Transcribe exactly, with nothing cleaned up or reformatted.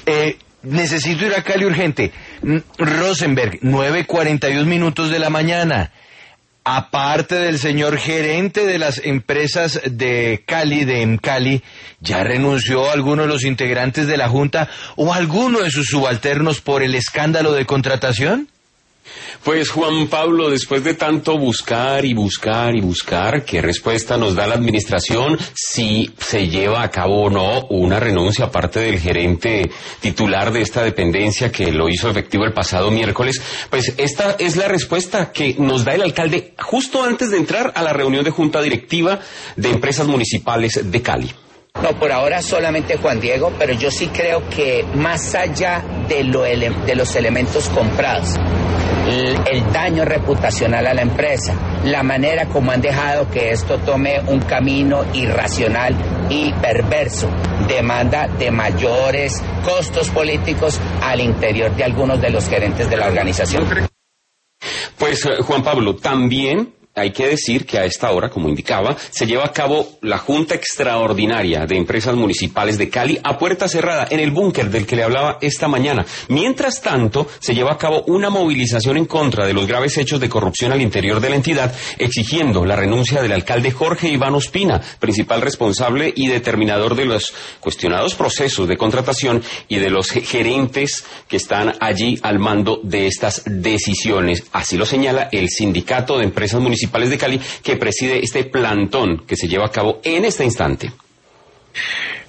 Eh, necesito ir a Cali urgente. Rosenberg, nueve cuarenta y dos minutos de la mañana. Aparte del señor gerente de las empresas de Cali, de Emcali, ¿ya renunció alguno de los integrantes de la Junta o alguno de sus subalternos por el escándalo de contratación? Pues Juan Pablo, después de tanto buscar y buscar y buscar, ¿qué respuesta nos da la administración si se lleva a cabo o no una renuncia aparte del gerente titular de esta dependencia que lo hizo efectivo el pasado miércoles? Pues esta es la respuesta que nos da el alcalde justo antes de entrar a la reunión de junta directiva de empresas municipales de Cali. No, por ahora solamente Juan Diego, pero yo sí creo que más allá de, lo ele- de los elementos comprados, el, el daño reputacional a la empresa, la manera como han dejado que esto tome un camino irracional y perverso, demanda de mayores costos políticos al interior de algunos de los gerentes de la organización. Pues Juan Pablo, también hay que decir que a esta hora, como indicaba, se lleva a cabo la Junta Extraordinaria de Empresas Municipales de Cali a puerta cerrada, en el búnker del que le hablaba esta mañana. Mientras tanto, se lleva a cabo una movilización en contra de los graves hechos de corrupción al interior de la entidad, exigiendo la renuncia del alcalde Jorge Iván Ospina, principal responsable y determinador de los cuestionados procesos de contratación y de los gerentes que están allí al mando de estas decisiones. Así lo señala el Sindicato de Empresas Municipales de Cali, que preside este plantón que se lleva a cabo en este instante.